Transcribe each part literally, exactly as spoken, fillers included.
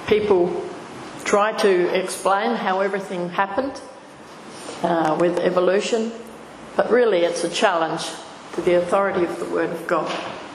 people try to explain how everything happened uh, with evolution, but really it's a challenge to the authority of the Word of God.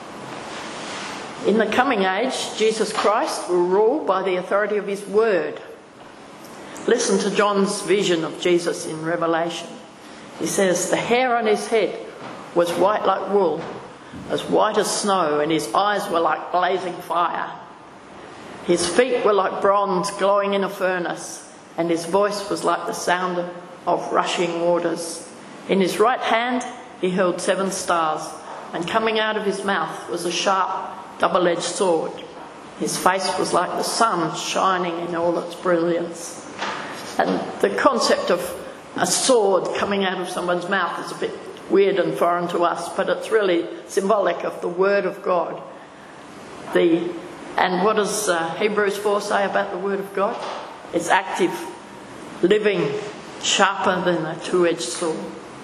In the coming age, Jesus Christ will rule by the authority of his Word. Listen to John's vision of Jesus in Revelation. He says, the hair on his head was white like wool, as white as snow, and his eyes were like blazing fire. His feet were like bronze glowing in a furnace, and his voice was like the sound of rushing waters. In his right hand he held seven stars, and coming out of his mouth was a sharp, double-edged sword. His face was like the sun shining in all its brilliance. And the concept of a sword coming out of someone's mouth is a bit weird and foreign to us, but it's really symbolic of the Word of God. The, and what does uh, Hebrews four say about the Word of God? It's active, living, sharper than a two-edged sword.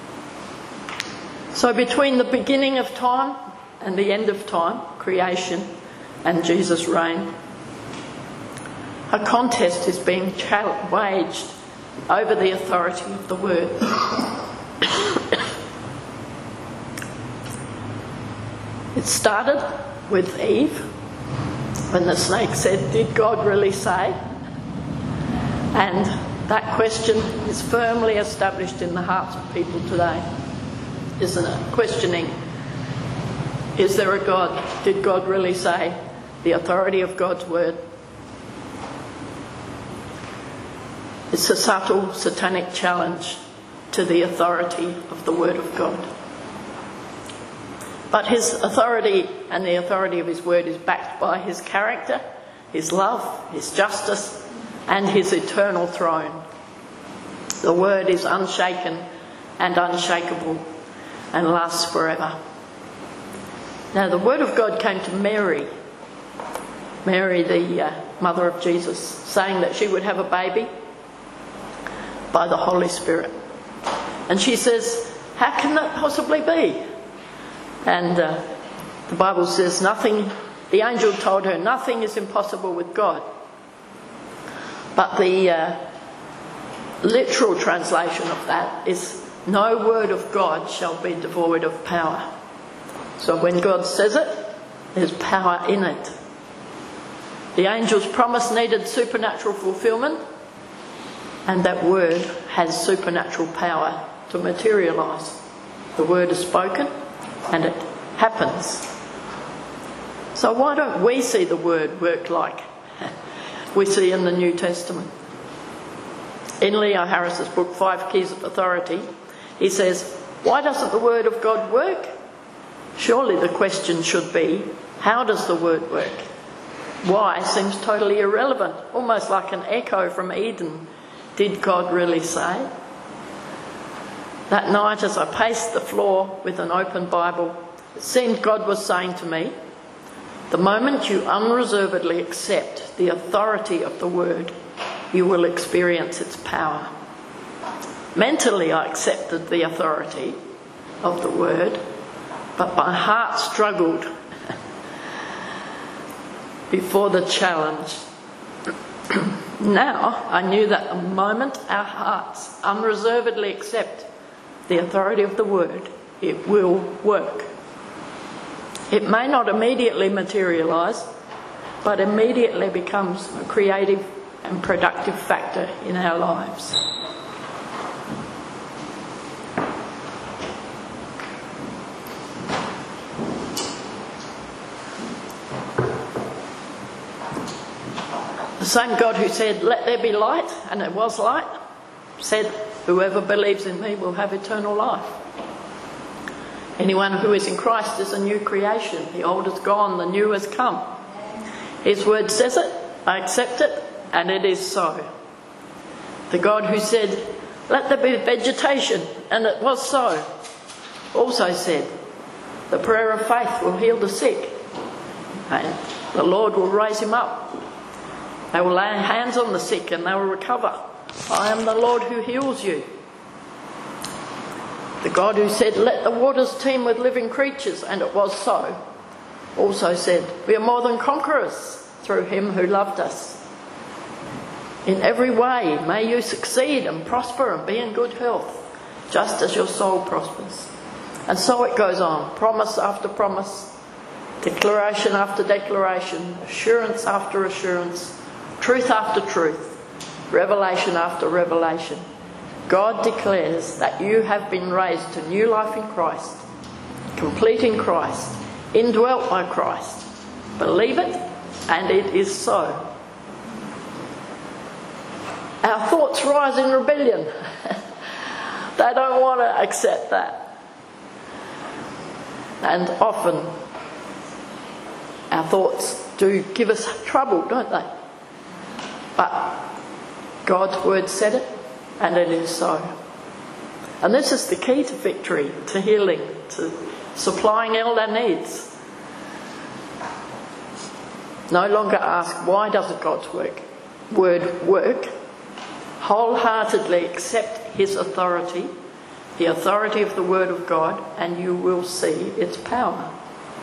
So between the beginning of time and the end of time, creation and Jesus' reign, a contest is being waged over the authority of the Word. It started with Eve, when the snake said, did God really say? And that question is firmly established in the hearts of people today, isn't it? Questioning, is there a God? Did God really say? The authority of God's Word. It's a subtle satanic challenge to the authority of the Word of God. But his authority and the authority of his Word is backed by his character, his love, his justice, and his eternal throne. The Word is unshaken and unshakable and lasts forever. Now, the Word of God came to Mary, Mary, the uh, mother of Jesus, saying that she would have a baby by the Holy Spirit. And she says, how can that possibly be? And uh, the Bible says nothing, the angel told her, nothing is impossible with God. But the uh, literal translation of that is, no word of God shall be devoid of power. So when God says it, there's power in it. The angel's promise needed supernatural fulfillment, and that word has supernatural power to materialise. The word is spoken and it happens. So why don't we see the word work like we see in the New Testament? In Leo Harris's book, Five Keys of Authority, he says, why doesn't the word of God work? Surely the question should be, how does the word work? Why seems totally irrelevant, almost like an echo from Eden. Did God really say? That night, as I paced the floor with an open Bible, it seemed God was saying to me, the moment you unreservedly accept the authority of the Word, you will experience its power. Mentally, I accepted the authority of the Word, but my heart struggled before the challenge. Now, I knew that the moment our hearts unreservedly accept the authority of the Word, it will work. It may not immediately materialise, but immediately becomes a creative and productive factor in our lives. The same God who said, let there be light, and it was light, said, whoever believes in me will have eternal life. Anyone who is in Christ is a new creation. The old is gone, the new has come. His word says it, I accept it, and it is so. The God who said, let there be vegetation, and it was so, also said, the prayer of faith will heal the sick, and the Lord will raise him up. They will lay hands on the sick and they will recover. I am the Lord who heals you. The God who said, let the waters teem with living creatures, and it was so, also said, we are more than conquerors through him who loved us. In every way, may you succeed and prosper and be in good health, just as your soul prospers. And so it goes on, promise after promise, declaration after declaration, assurance after assurance, truth after truth, revelation after revelation. God declares that you have been raised to new life in Christ, complete in Christ, indwelt by Christ. Believe it, and it is so. Our thoughts rise in rebellion. They don't want to accept that. And often our thoughts do give us trouble, don't they? But God's word said it, and it is so. And this is the key to victory, to healing, to supplying all our needs. No longer ask, why doesn't God's work, word work? Wholeheartedly accept his authority, the authority of the word of God, and you will see its power.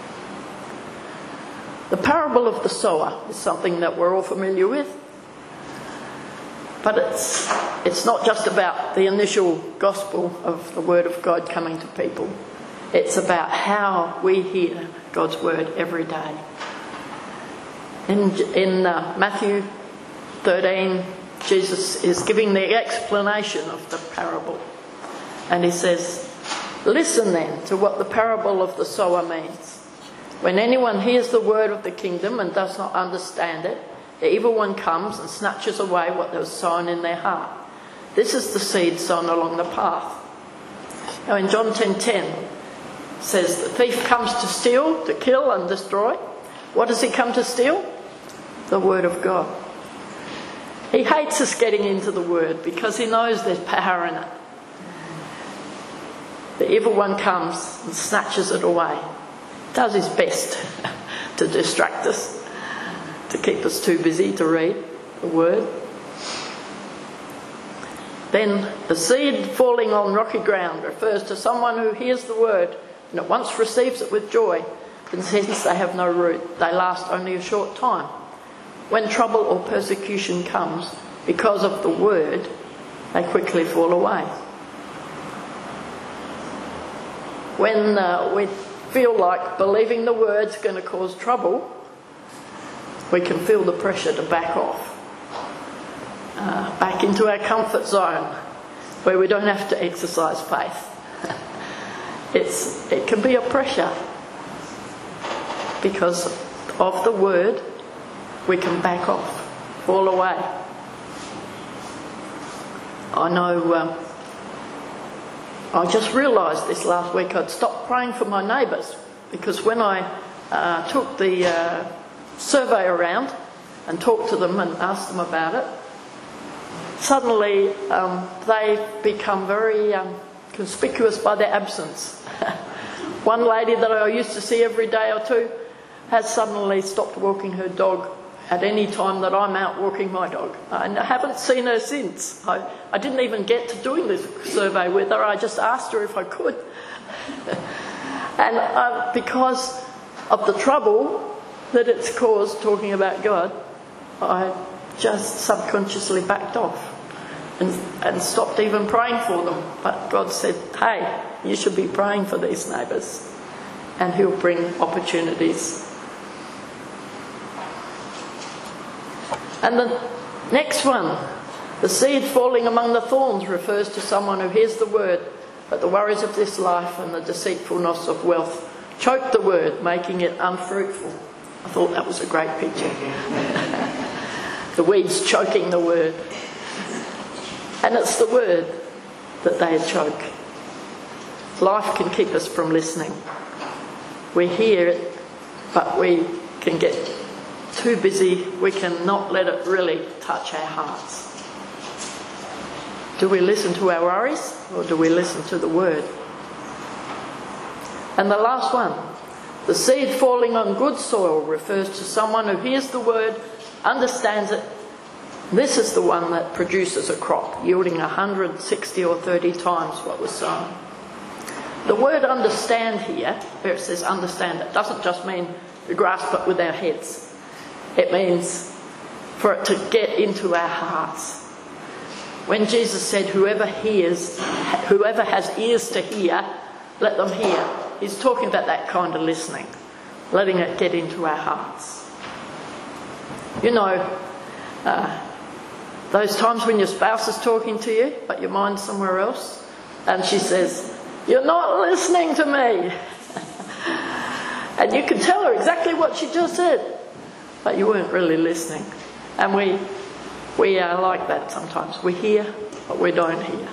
The parable of the sower is something that we're all familiar with. But it's, it's not just about the initial gospel of the word of God coming to people. It's about how we hear God's word every day. In, in uh, Matthew thirteen, Jesus is giving the explanation of the parable. And he says, listen then to what the parable of the sower means. When anyone hears the word of the kingdom and does not understand it, the evil one comes and snatches away what was sown in their heart. This is the seed sown along the path. Now in John ten ten, it says, the thief comes to steal, to kill and destroy. What does he come to steal? The word of God. He hates us getting into the word because he knows there's power in it. The evil one comes and snatches it away. Does his best to distract us, to keep us too busy to read the word. Then the seed falling on rocky ground refers to someone who hears the word and at once receives it with joy, but since they have no root, they last only a short time. When trouble or persecution comes because of the word, they quickly fall away. When uh, we feel like believing the word's going to cause trouble, we can feel the pressure to back off, uh, back into our comfort zone, where we don't have to exercise faith. it's it can be a pressure because of the word. We can back off, fall away. I know. Um, I just realised this last week. I'd stopped praying for my neighbours because when I uh, took the uh, survey around and talked to them and asked them about it, suddenly um, they become very um, conspicuous by their absence. One lady that I used to see every day or two has suddenly stopped walking her dog at any time that I'm out walking my dog. I haven't seen her since. I, I didn't even get to doing this survey with her. I just asked her if I could. and uh, because of the trouble that it's caused talking about God, I just subconsciously backed off and, and stopped even praying for them. But God said, hey, you should be praying for these neighbours, and he'll bring opportunities. And the next one, the seed falling among the thorns, refers to someone who hears the word, but the worries of this life and the deceitfulness of wealth choke the word, making it unfruitful. I thought that was a great picture. The weeds choking the word. And it's the word that they choke. Life can keep us from listening. We hear it, but we can get too busy. We cannot let it really touch our hearts. Do we listen to our worries, or do we listen to the word? And the last one, the seed falling on good soil, refers to someone who hears the word, understands it. This is the one that produces a crop, yielding one hundred sixty or thirty times what was sown. The word understand here, where it says understand, it doesn't just mean to grasp it with our heads. It means for it to get into our hearts. When Jesus said, whoever hears, whoever has ears to hear, let them hear. He's talking about that kind of listening, letting it get into our hearts. You know, uh, those times when your spouse is talking to you, but your mind's somewhere else, and she says, you're not listening to me. And you can tell her exactly what she just said, but you weren't really listening. And we we are like that sometimes. We hear, but we don't hear.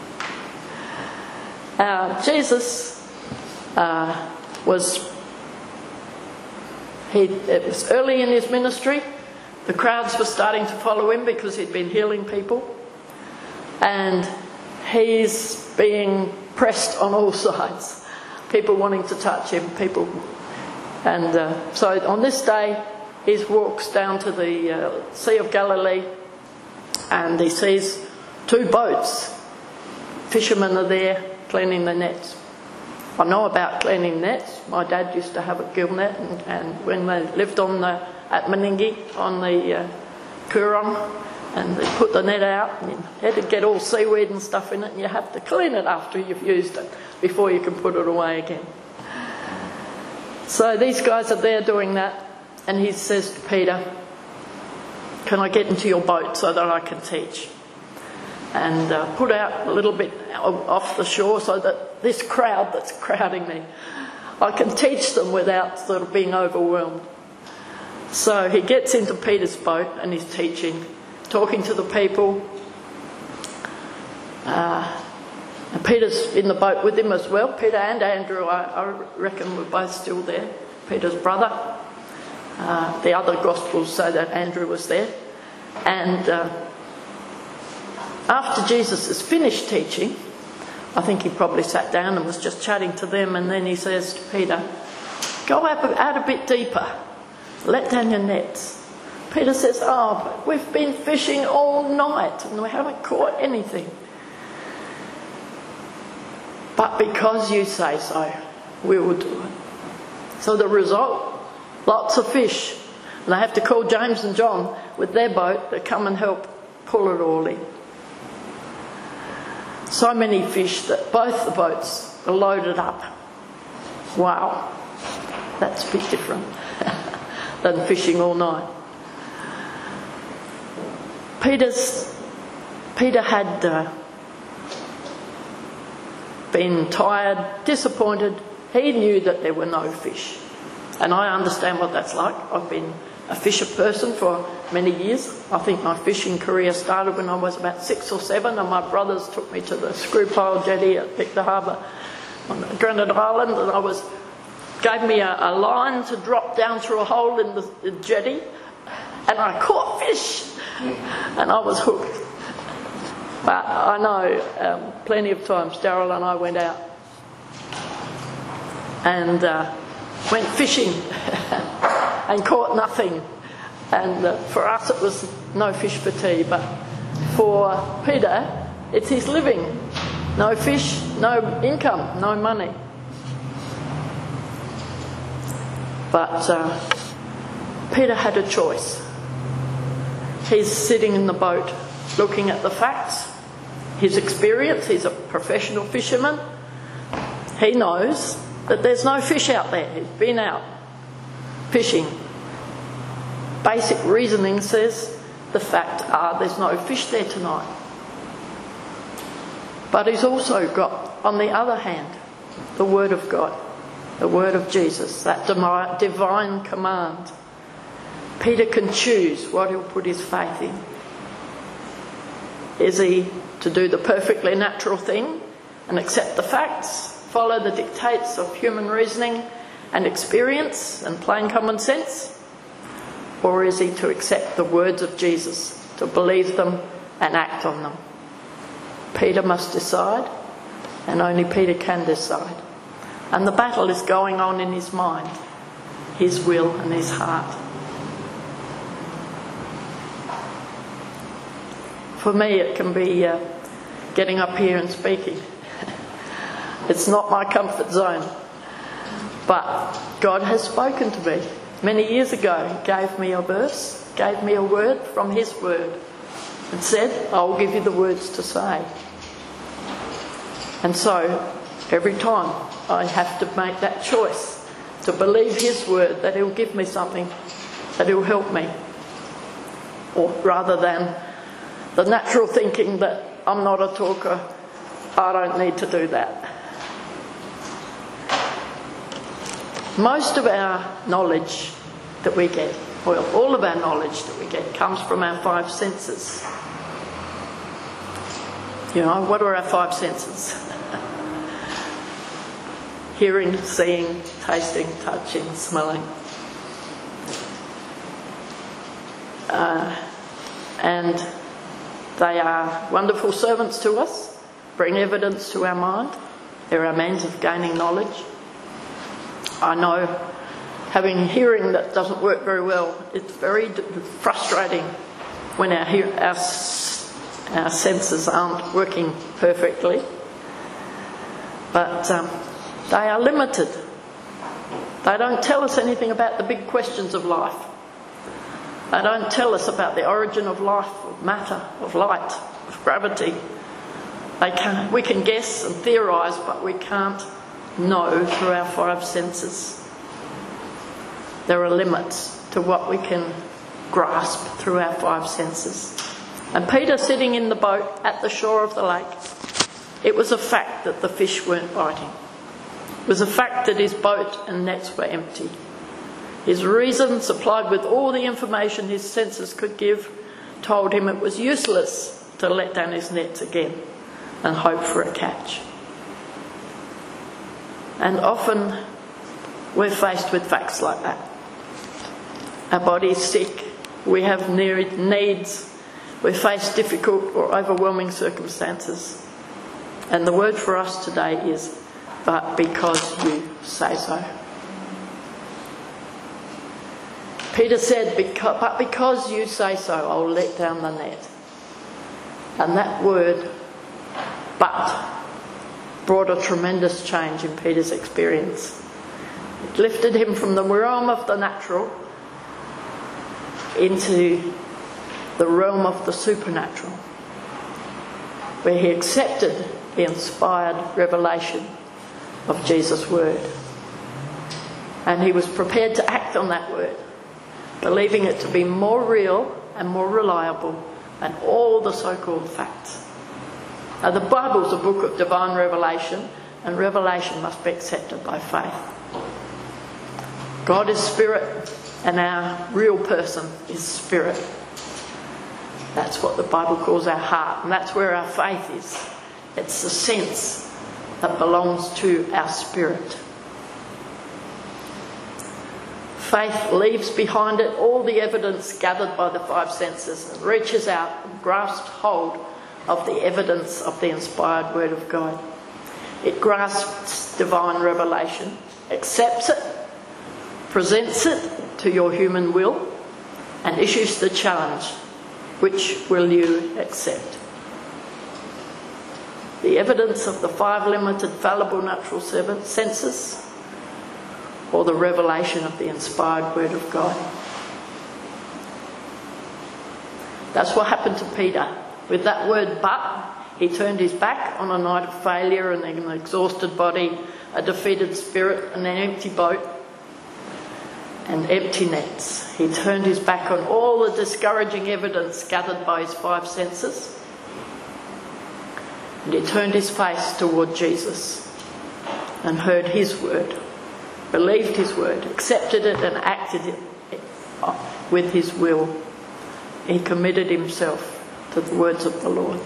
Uh, Jesus uh, was, he, it was early in his ministry. The crowds were starting to follow him because he'd been healing people. And he's being pressed on all sides. People wanting to touch him, people. And uh, so on this day, he walks down to the uh, Sea of Galilee and he sees two boats. Fishermen are there cleaning the nets. I know about cleaning nets. My dad used to have a gill net, and, and when they lived on the, at Meningie on the uh, Coorong, and they put the net out and you had to get all seaweed and stuff in it, and you have to clean it after you've used it before you can put it away again. So these guys are there doing that, and he says to Peter, can I get into your boat so that I can teach? And uh, put out a little bit off the shore so that this crowd that's crowding me, I can teach them without sort of being overwhelmed. So he gets into Peter's boat and he's teaching, talking to the people. Uh, and Peter's in the boat with him as well. Peter and Andrew, I, I reckon, were both still there. Peter's brother. Uh, the other Gospels say that Andrew was there. And uh, after Jesus has finished teaching, I think he probably sat down and was just chatting to them, and then he says to Peter, go out, out a bit deeper, let down your nets. Peter says, oh, but we've been fishing all night and we haven't caught anything. But because you say so, we will do it. So the result, lots of fish. And they have to call James and John with their boat to come and help pull it all in. So many fish that both the boats are loaded up. Wow, that's a bit different than fishing all night. Peter's, Peter had uh, been tired, disappointed. He knew that there were no fish. And I understand what that's like. I've been a fisher person for many years. I think my fishing career started when I was about six or seven, and my brothers took me to the Screwpile jetty at Victor Harbour on Granite Island, and I was gave me a, a line to drop down through a hole in the, the jetty, and I caught fish, and I was hooked. But I know um, plenty of times Daryl and I went out and uh, went fishing and caught nothing. And uh, for us it was no fish for tea, but for Peter it's his living. No fish, no income, no money. But uh, Peter had a choice. He's sitting in the boat looking at the facts, his experience. He's a professional fisherman. He knows that there's no fish out there. He's been out fishing. Basic reasoning says the fact are there's no fish there tonight. But he's also got, on the other hand, the Word of God, the Word of Jesus, that divine command. Peter can choose what he'll put his faith in. Is he to do the perfectly natural thing and accept the facts, follow the dictates of human reasoning and experience and plain common sense? Or is he to accept the words of Jesus, to believe them and act on them? Peter must decide, and only Peter can decide. And the battle is going on in his mind, his will and his heart. For me, it can be uh, getting up here and speaking. It's not my comfort zone. But God has spoken to me. Many years ago, He gave me a verse gave me a word from his word and said, I will give you the words to say. And so, every time I have to make that choice to believe his word, that he'll give me something, that he'll help me. Or rather than the natural thinking that I'm not a talker, I don't need to do that. Most of our knowledge that we get, well, all of our knowledge that we get comes from our five senses. You know, what are our five senses? Hearing, seeing, tasting, touching, smelling. Uh, and they are wonderful servants to us, bring evidence to our mind. They're our means of gaining knowledge. I know, having hearing that doesn't work very well, it's very frustrating when our, hear, our, our senses aren't working perfectly. But um, they are limited. They don't tell us anything about the big questions of life. They don't tell us about the origin of life, of matter, of light, of gravity. They can't, we can guess and theorise, but we can't know through our five senses. There are limits to what we can grasp through our five senses. And Peter, sitting in the boat at the shore of the lake, it was a fact that the fish weren't biting. It was a fact that his boat and nets were empty. His reason, supplied with all the information his senses could give, told him it was useless to let down his nets again and hope for a catch. And often we're faced with facts like that. Our body's sick, we have needs, we face difficult or overwhelming circumstances. And the word for us today is, but because you say so. Peter said, but because you say so, I'll let down the net. And that word, but, brought a tremendous change in Peter's experience. It lifted him from the realm of the natural into the realm of the supernatural, where he accepted the inspired revelation of Jesus' word. And he was prepared to act on that word, believing it to be more real and more reliable than all the so-called facts. Now, the Bible's a book of divine revelation, and revelation must be accepted by faith. God is spirit, and our real person is spirit. That's what the Bible calls our heart, and that's where our faith is. It's the sense that belongs to our spirit. Faith leaves behind it all the evidence gathered by the five senses and reaches out and grasps hold of the evidence of the inspired word of God. It grasps divine revelation, accepts it, presents it to your human will, and issues the challenge, which will you accept? The evidence of the five limited, fallible natural senses, or the revelation of the inspired word of God? That's what happened to Peter. With that word but, he turned his back on a night of failure and an exhausted body, a defeated spirit and an empty boat and empty nets. He turned his back on all the discouraging evidence gathered by his five senses, and he turned his face toward Jesus and heard his word, believed his word, accepted it and acted it with his will. He committed himself to the words of the Lord.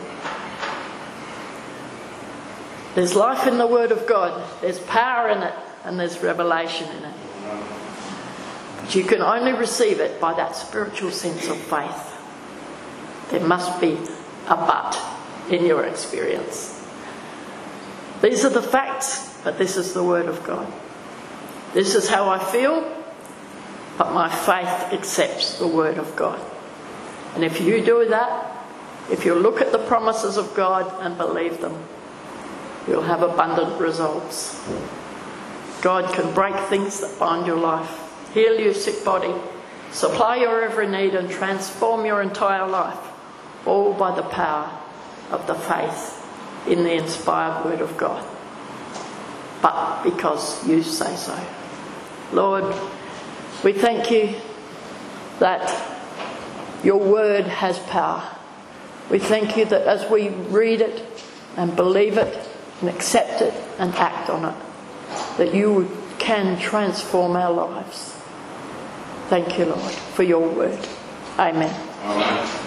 There's life in the word of God, there's power in it, and there's revelation in it. But you can only receive it by that spiritual sense of faith. There must be a but in your experience. These are the facts, but this is the word of God. This is how I feel, but my faith accepts the word of God. And if you do that, if you look at the promises of God and believe them, you'll have abundant results. God can break things that bind your life, heal your sick body, supply your every need and transform your entire life, all by the power of the faith in the inspired word of God. But because you say so. Lord, we thank you that your word has power. We thank you that as we read it and believe it and accept it and act on it, that you can transform our lives. Thank you, Lord, for your word. Amen. Amen.